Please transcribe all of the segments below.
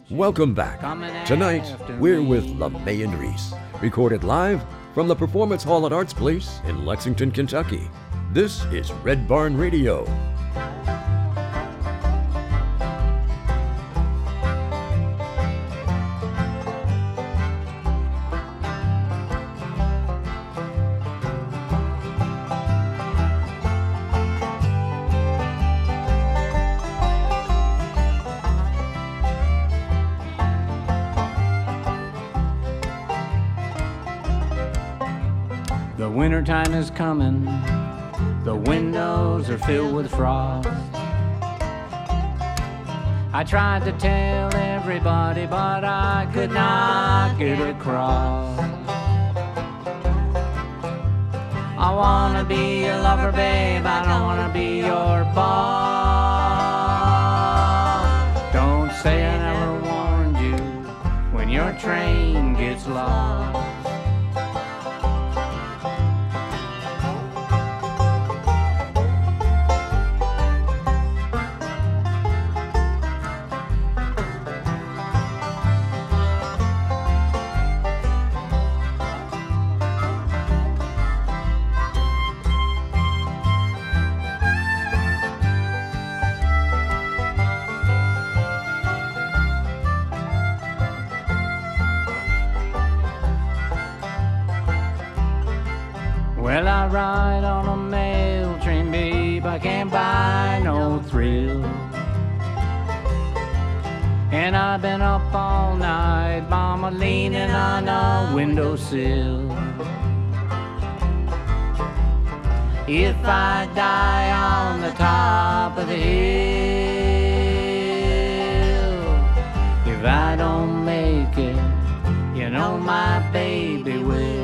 Welcome back. Tonight, we're with LeMay and Reese, recorded live from the Performance Hall at Arts Place in Lexington, Kentucky. This is Red Barn Radio. The wintertime is coming, the windows are filled with frost. I tried to tell everybody, but I could not get across. I wanna be your lover, babe, I don't wanna be your boss. Don't say I never warned you when your train gets lost. Well, I ride on a mail train, babe, I can't buy no thrill. And I've been up all night, mama, leaning on a windowsill. If I die on the top of the hill, if I don't make it, you know my baby will.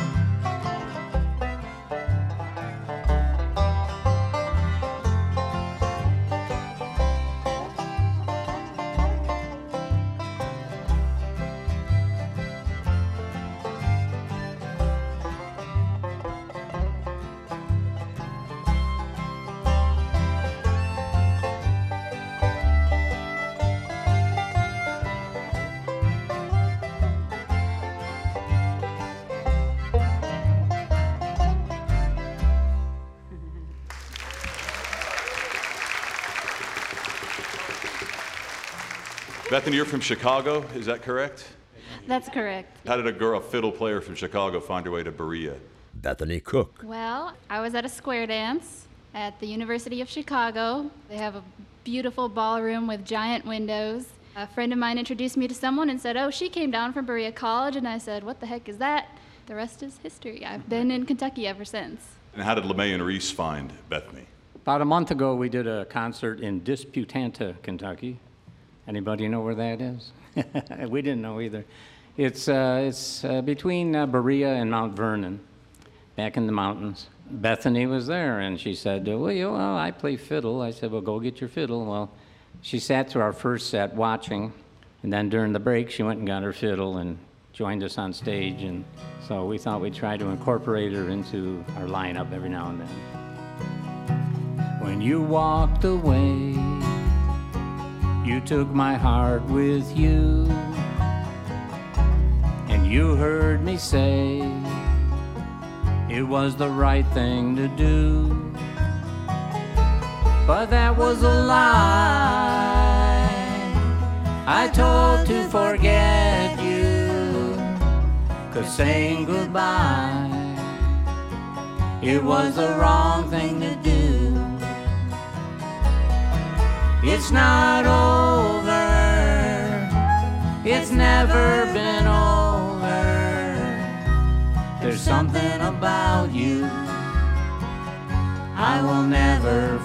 Bethany, you're from Chicago, is that correct? That's correct. How did a fiddle player from Chicago find her way to Berea? Bethany Cook. Well, I was at a square dance at the University of Chicago. They have a beautiful ballroom with giant windows. A friend of mine introduced me to someone and said, oh, she came down from Berea College, and I said, what the heck is that? The rest is history. I've been in Kentucky ever since. And how did LeMay and Reese find Bethany? About a month ago, we did a concert in Disputanta, Kentucky. Anybody know where that is? We didn't know either. It's between Berea and Mount Vernon, back in the mountains. Bethany was there, and she said, well, I play fiddle. I said, well, go get your fiddle. Well, she sat through our first set watching, and then during the break, she went and got her fiddle and joined us on stage. And so we thought we'd try to incorporate her into our lineup every now and then. When you walked away, you took my heart with you, and you heard me say it was the right thing to do. But that was a lie. I told to forget you, 'cause saying goodbye, it was the wrong thing to do. It's not over, it's never been over. There's something about you I will never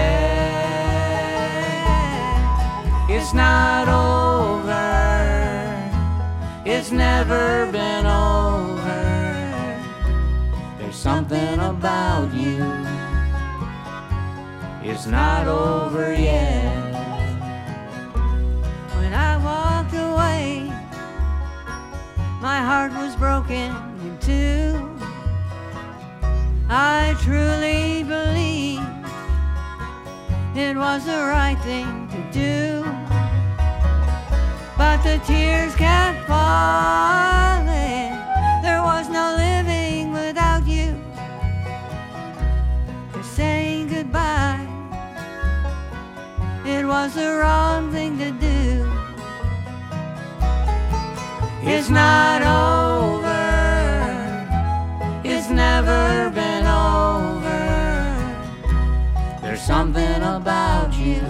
forget. It's not over, it's never been over. There's something about you, it's not over yet. When I walked away, my heart was broken in two. I truly believe it was the right thing to do. But the tears kept falling. There was no living without you. For saying goodbye, it was the wrong thing to do. It's not over. It's never been over. There's something about you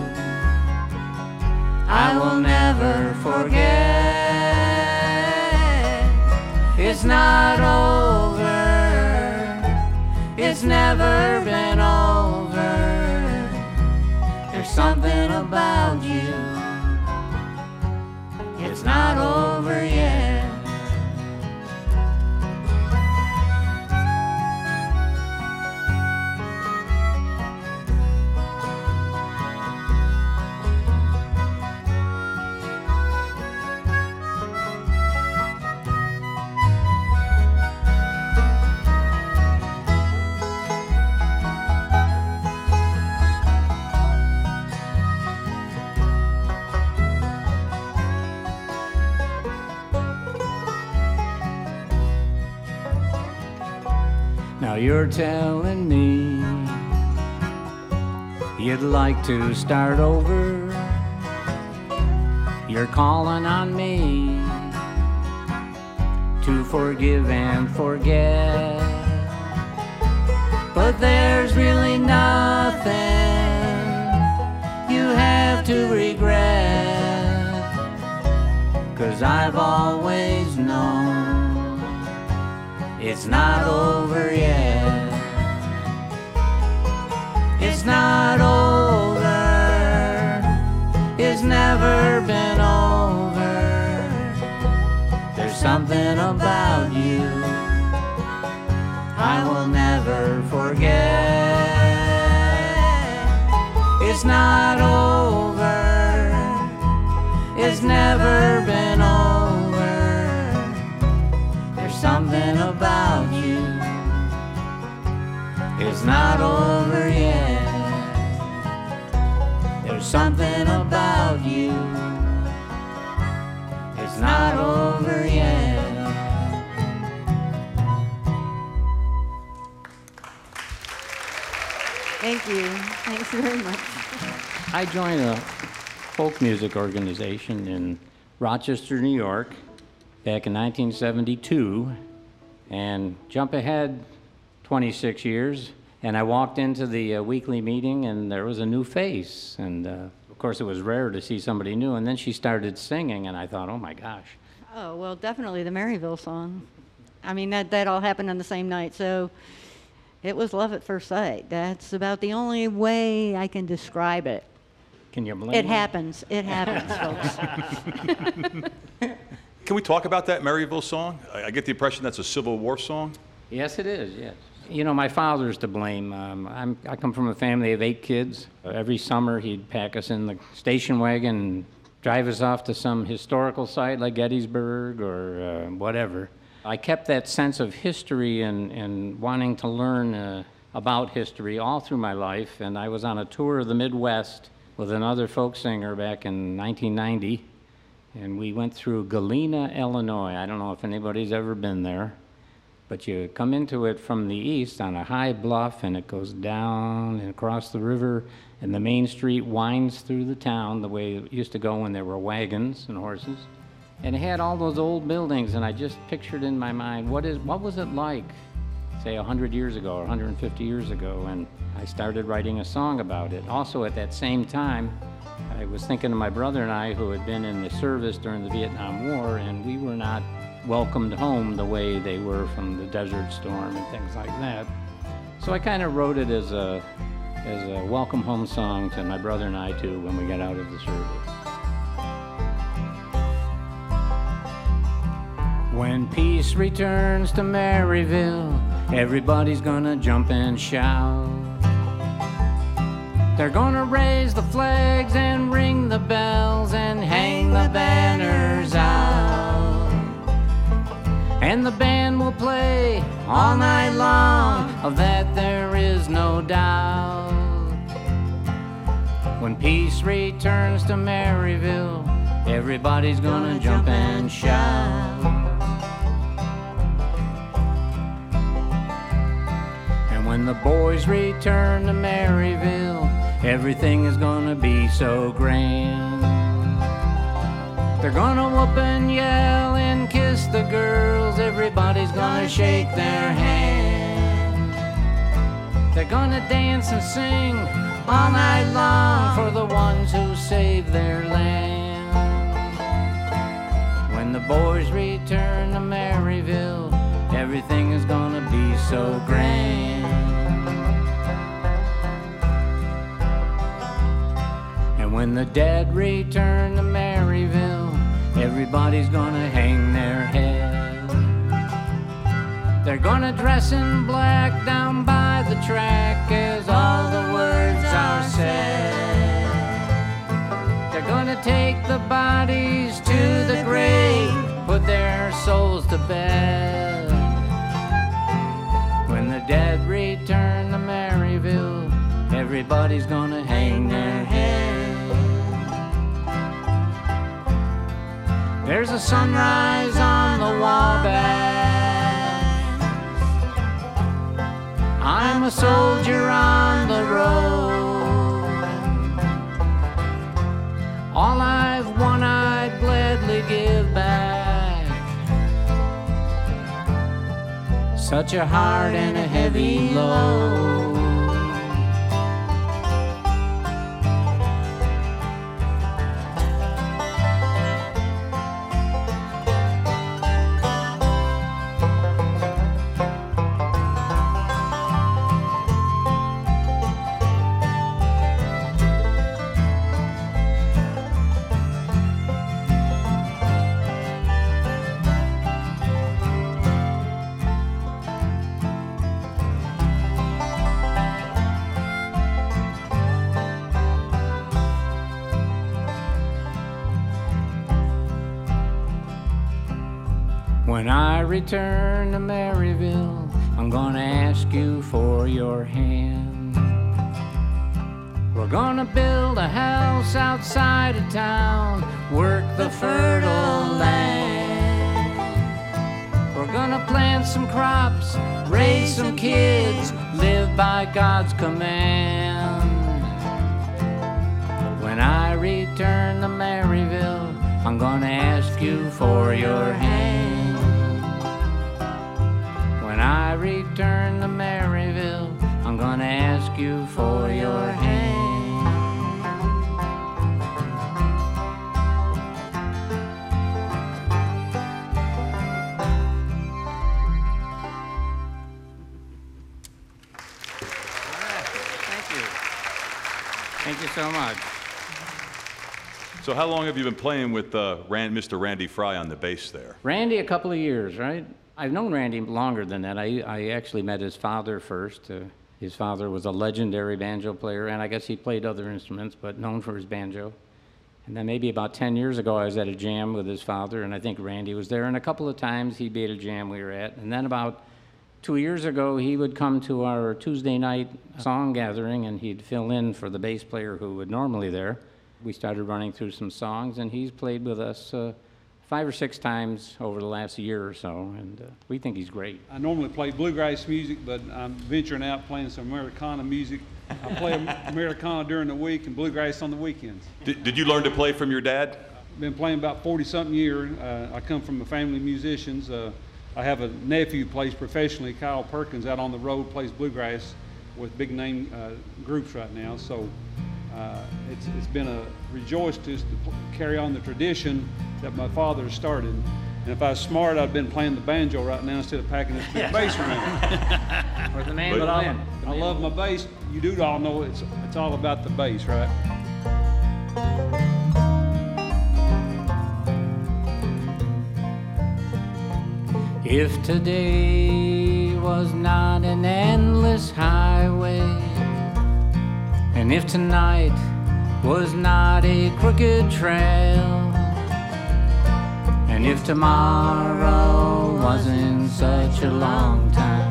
I will never forget. It's not over. It's never been over. There's something about you. It's not over yet. Now you're telling me you'd like to start over. You're calling on me to forgive and forget. But there's really nothing you have to regret, 'cause I've always known it's not over yet. It's not over. It's never been over. There's something about you I will never forget. It's not over. It's never been over. There's something about you. It's not over yet. There's something about you. It's not over yet. Thank you. Thanks very much. I joined a folk music organization in Rochester, New York, back in 1972, and jump ahead 26 years, and I walked into the weekly meeting, and there was a new face, and of course it was rare to see somebody new, and then she started singing, and I thought, oh my gosh. Oh, well, definitely the Maryville song. I mean, that all happened on the same night, so it was love at first sight. That's about the only way I can describe it. Can you blame It me? happens. It happens, folks. Can we talk about that Maryville song? I get the impression that's a Civil War song. Yes, it is, yes. You know, my father's to blame. I come from a family of 8 kids. Every summer he'd pack us in the station wagon and drive us off to some historical site like Gettysburg or whatever. I kept that sense of history and wanting to learn about history all through my life, and I was on a tour of the Midwest with another folk singer back in 1990, and we went through Galena, Illinois. I don't know if anybody's ever been there, but you come into it from the east on a high bluff, and it goes down and across the river, and the main street winds through the town the way it used to go when there were wagons and horses. And it had all those old buildings, and I just pictured in my mind, what was it like, say, 100 years ago or 150 years ago, and I started writing a song about it. Also, at that same time, I was thinking of my brother and I, who had been in the service during the Vietnam War, and we were not welcomed home the way they were from the Desert Storm and things like that. So I kind of wrote it as a welcome home song to my brother and I, too, when we got out of the service. When peace returns to Maryville, everybody's gonna jump and shout. They're gonna raise the flags and ring the bells and hang the banners out. And the band will play all night long, of that there is no doubt. When peace returns to Maryville, everybody's gonna jump and shout. And when the boys return to Maryville, everything is gonna be so grand. They're gonna whoop and yell and kiss the girls, everybody's gonna shake their hand. They're gonna dance and sing all night long for the ones who saved their land. When the boys return to Maryville, everything is gonna be so grand. And when the dead return to Maryville, everybody's gonna hang their head. They're gonna dress in black down by the track as all the words are said. They're gonna take the bodies to the grave, put their souls to bed. When the dead return to Maryville, everybody's gonna hang their head. There's a sunrise on the Wabash. I'm a soldier on the road. All I've won I'd gladly give back. Such a hard and a heavy load. When I return to Maryville, I'm gonna ask you for your hand. We're gonna build a house outside of town, work the fertile land. We're gonna plant some crops, raise some kids, live by God's command. When I return to Maryville, I'm gonna ask you for your hand. When I return to Maryville, I'm gonna ask you for your hand. Thank you. Thank you so much. So how long have you been playing with Mr. Randy Fry on the bass there? Randy, a couple of years, right? I've known Randy longer than that. I actually met his father first. His father was a legendary banjo player, and I guess he played other instruments, but known for his banjo. And then maybe about 10 years ago, I was at a jam with his father, and I think Randy was there. And a couple of times he'd be at a jam we were at. And then about 2 years ago, he would come to our Tuesday night song gathering, and he'd fill in for the bass player who would normally there. We started running through some songs, and he's played with us 5 or 6 times over the last year or so, and we think he's great. I normally play bluegrass music, but I'm venturing out playing some Americana music. I play Americana during the week and bluegrass on the weekends. Did you learn to play from your dad? Been playing about 40-something years. I come from a family of musicians. I have a nephew who plays professionally, Kyle Perkins, out on the road, plays bluegrass with big name groups right now. So it's been a rejoice to carry on the tradition that my father started. And if I was smart, I'd been playing the banjo right now instead of packing this big bass around. Or the mandolin. I love my bass. You do all know it's all about the bass, right? If today was not an endless highway, and if tonight was not a crooked trail, and if tomorrow wasn't such a long time,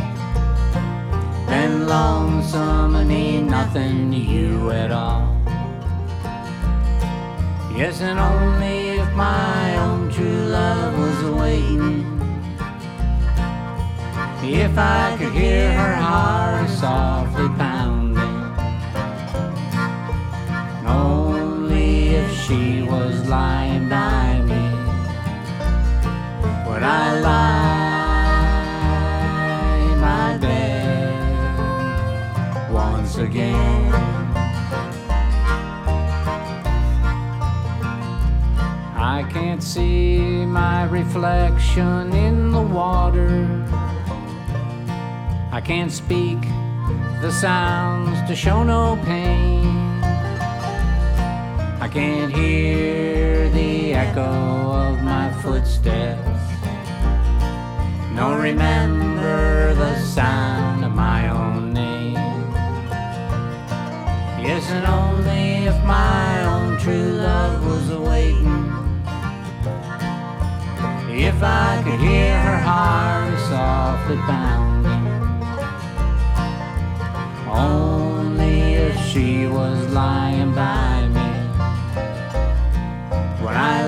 then lonesome mean nothing to you at all. Yes, and only if my own true love was waiting. If I could hear her heart softly pounding. Only if she was lying by me would I lie in my bed once again. I can't see my reflection in the water. I can't speak the sounds to show no pain. I can't hear the echo of my footsteps, nor remember the sound of my own name. Yes, and only if my own true love was awaiting. If I could hear her heart softly pounding. Only if she was lying by me would I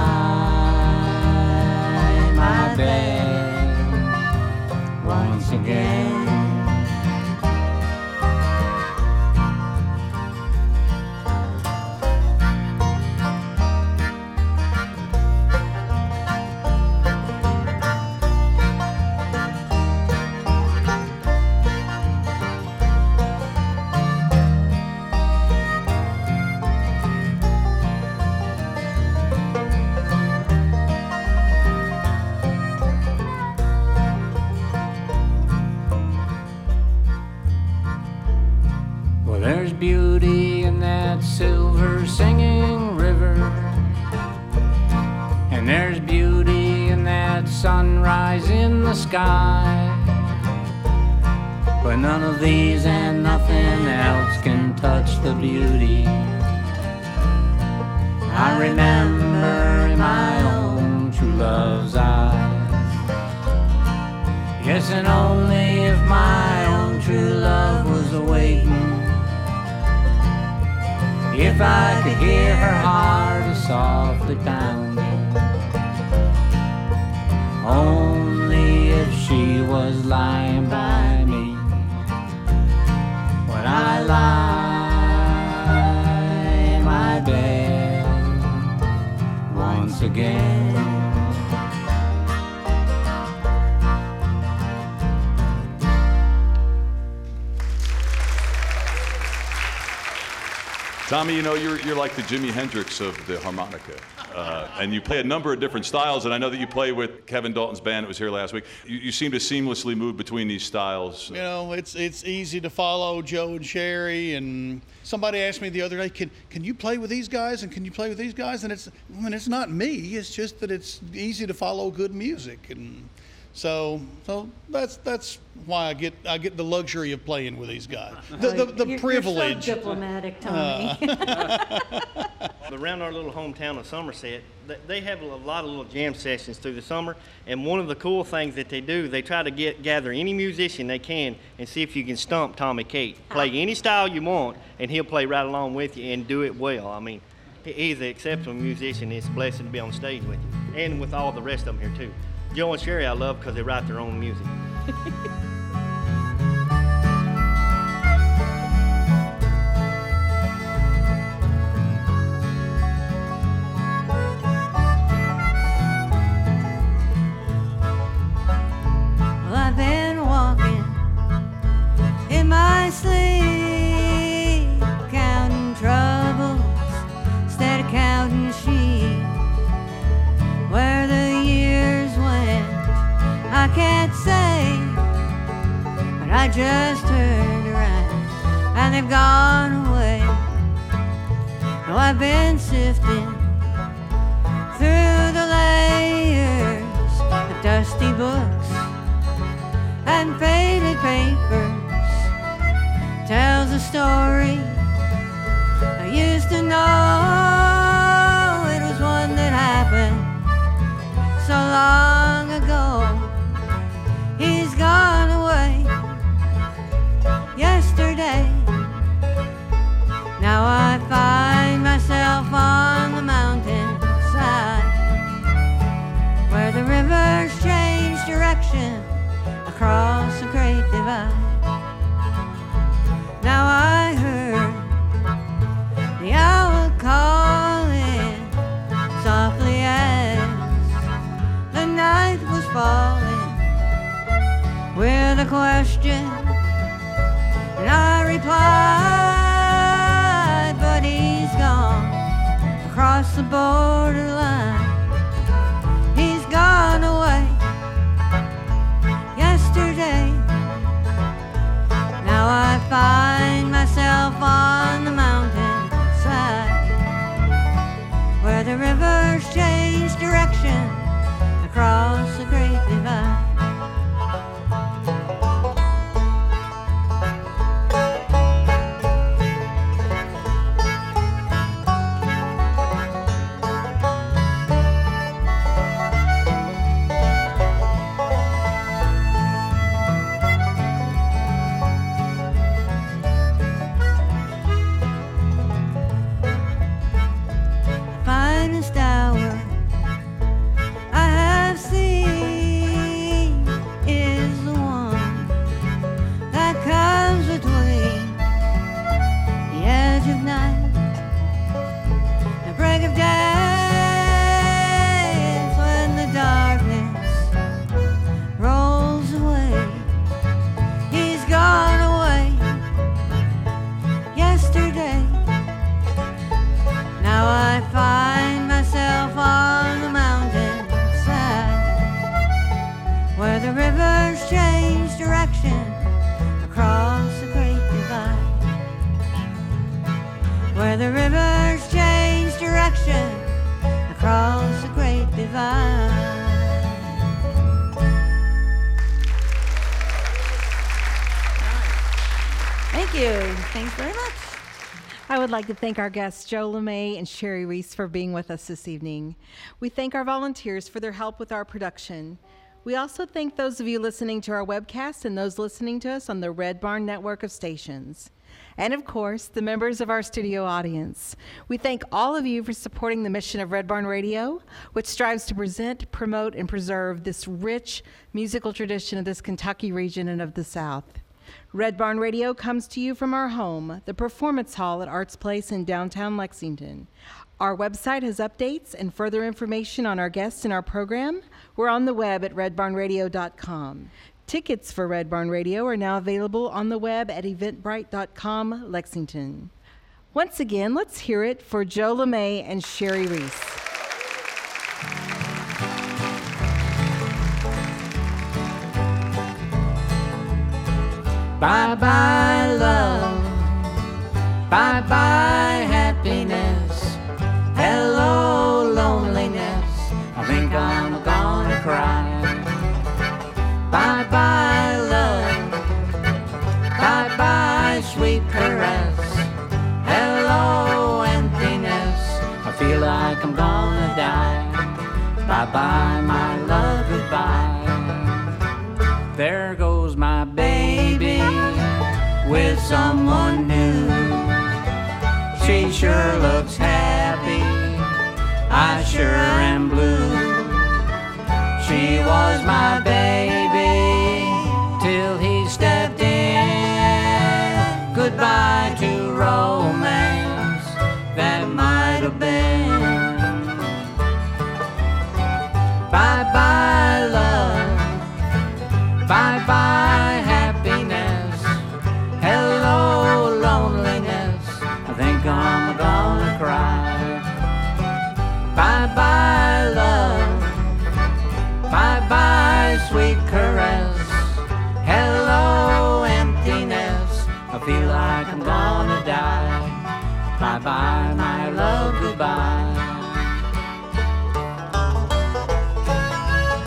lie in my bed once again. There's beauty in that silver singing river, and there's beauty in that sunrise in the sky. But none of these and nothing else can touch the beauty I remember in my own true love's eyes. Yes, and only if my own true love was awaiting. If I could hear her heart softly pounding. Only if she was lying by me would I lie in my bed once again. Tommy, you know, you're like the Jimi Hendrix of the harmonica. And you play a number of different styles, and I know that you play with Kevin Dalton's band that was here last week. You seem to seamlessly move between these styles. You know, it's easy to follow Joe and Sherry, and somebody asked me the other day, can you play with these guys, and can you play with these guys? And it's not me, it's just that it's easy to follow good music. And so that's why I get the luxury of playing with these guys. The privilege. You're so diplomatic, Tommy. Around our little hometown of Somerset, they have a lot of little jam sessions through the summer, and one of the cool things that they do, they try to gather any musician they can and see if you can stump Tommy Kate. Play any style you want, and he'll play right along with you and do it well. I mean, he's an exceptional musician. It's a blessing to be on stage with you, and with all the rest of them here too. Joe and Sherry I love because they write their own music. Well, I've been walking in my sleep, counting troubles instead of counting sheep. Where the years went, I can't say, but I just turned around and they've gone away. Now I've been sifting through the layers of dusty books and faded papers. Tells a story I used to know. It was one that happened so long ago. He's gone away yesterday. Now I find myself on the mountain falling with a question. And I replied, but he's gone across the borderline. He's gone away yesterday. Now I find myself on the mountainside where the rivers change direction across the great divide. Finest hour I have seen is the one that comes between the edge of night and the break of day. It's when the darkness rolls away. He's gone away yesterday. Now I find myself on the mountainside where the rivers change direction across the great divide. Where the rivers change direction across the great divide. Thank you. Thanks very much. I would like to thank our guests, Joe LeMay and Sherry Reese, for being with us this evening. We thank our volunteers for their help with our production. We also thank those of you listening to our webcast and those listening to us on the Red Barn network of stations. And of course, the members of our studio audience. We thank all of you for supporting the mission of Red Barn Radio, which strives to present, promote, and preserve this rich musical tradition of this Kentucky region and of the South. Red Barn Radio comes to you from our home, the Performance Hall at Arts Place in downtown Lexington. Our website has updates and further information on our guests and our program. We're on the web at redbarnradio.com. Tickets for Red Barn Radio are now available on the web at eventbrite.com, Lexington. Once again, let's hear it for Joe LeMay and Sherry Reese. Bye-bye love, bye-bye happiness, hello loneliness, I think I'm gonna cry. Bye-bye love, bye-bye sweet caress, hello emptiness, I feel like I'm gonna die. Bye-bye my love, goodbye. There goes my baby with someone new. She sure looks happy, I sure am blue. She was my baby till he stepped in. Goodbye to romance that might have been. Bye-bye love, bye-bye happiness, hello loneliness, I think I'm gonna cry. Bye-bye love, bye-bye sweet caress, hello emptiness, I feel like I'm gonna die. Bye-bye my love, goodbye.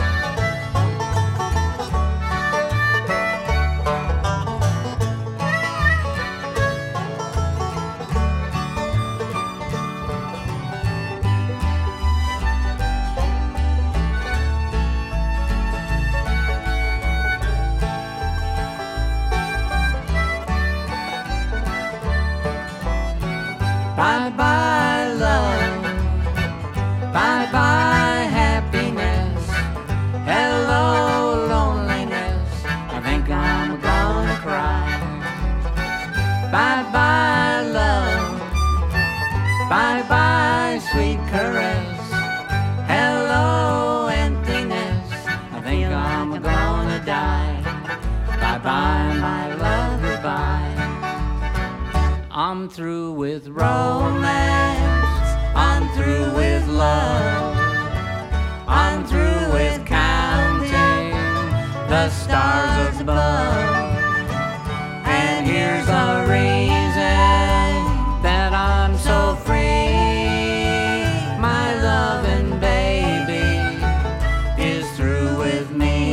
I'm through with romance, I'm through with love, I'm through with counting the stars above. And here's a reason that I'm so free. My loving baby is through with me.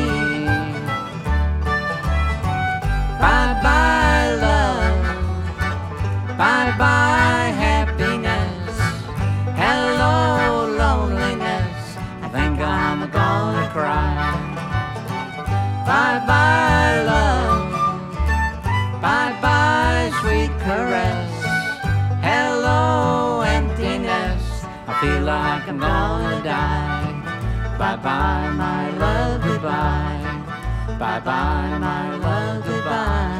Bye-bye love, bye-bye happiness, hello loneliness, I think I'm gonna cry. Bye-bye love, bye-bye sweet caress, hello emptiness, I feel like I'm gonna die. Bye-bye my love, goodbye, bye-bye my love, goodbye.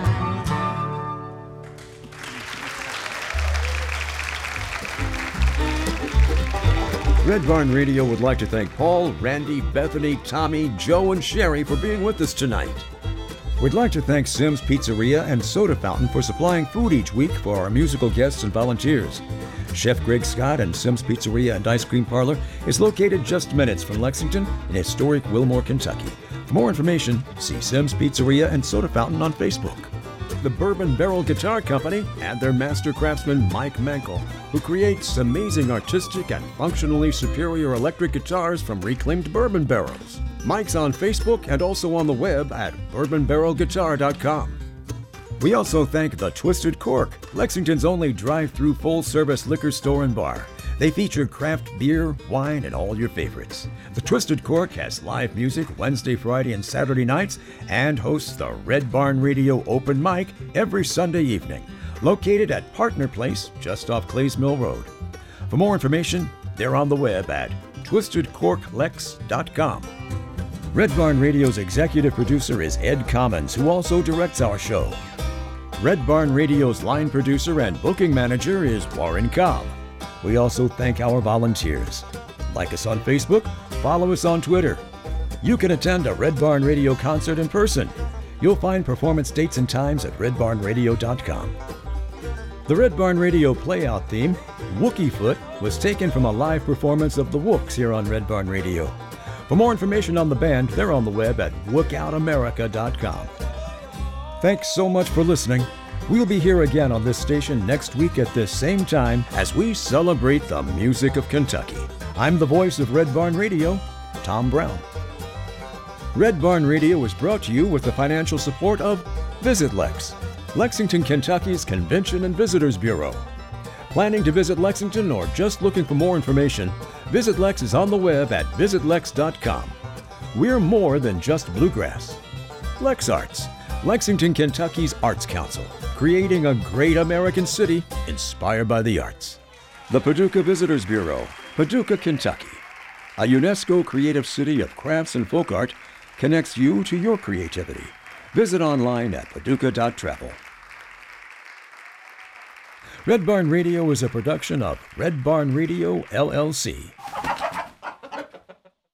Red Barn Radio would like to thank Paul, Randy, Bethany, Tommy, Joe, and Sherry for being with us tonight. We'd like to thank Simms Pizzeria and Soda Fountain for supplying food each week for our musical guests and volunteers. Chef Greg Scott and Simms Pizzeria and Ice Cream Parlor is located just minutes from Lexington in historic Wilmore, Kentucky. For more information, see Simms Pizzeria and Soda Fountain on Facebook. The Bourbon Barrel Guitar Company and their master craftsman Mike Mankel, who creates amazing artistic and functionally superior electric guitars from reclaimed bourbon barrels. Mike's on Facebook and also on the web at bourbonbarrelguitar.com. We also thank the Twisted Cork, Lexington's only drive-through full-service liquor store and bar. They feature craft beer, wine, and all your favorites. The Twisted Cork has live music Wednesday, Friday, and Saturday nights and hosts the Red Barn Radio Open Mic every Sunday evening, located at Partner Place just off Clays Mill Road. For more information, they're on the web at twistedcorklex.com. Red Barn Radio's executive producer is Ed Commons, who also directs our show. Red Barn Radio's line producer and booking manager is Warren Cobb. We also thank our volunteers. Like us on Facebook, follow us on Twitter. You can attend a Red Barn Radio concert in person. You'll find performance dates and times at redbarnradio.com. The Red Barn Radio playout theme, Wookie Foot, was taken from a live performance of the Wooks here on Red Barn Radio. For more information on the band, they're on the web at wookoutamerica.com. Thanks so much for listening. We'll be here again on this station next week at this same time as we celebrate the music of Kentucky. I'm the voice of Red Barn Radio, Tom Brown. Red Barn Radio is brought to you with the financial support of Visit Lex, Lexington, Kentucky's Convention and Visitors Bureau. Planning to visit Lexington or just looking for more information, Visit Lex is on the web at visitlex.com. We're more than just bluegrass. Lex Arts, Lexington, Kentucky's Arts Council, creating a great American city inspired by the arts. The Paducah Visitors Bureau, Paducah, Kentucky. A UNESCO creative city of crafts and folk art connects you to your creativity. Visit online at paducah.travel. Red Barn Radio is a production of Red Barn Radio, LLC.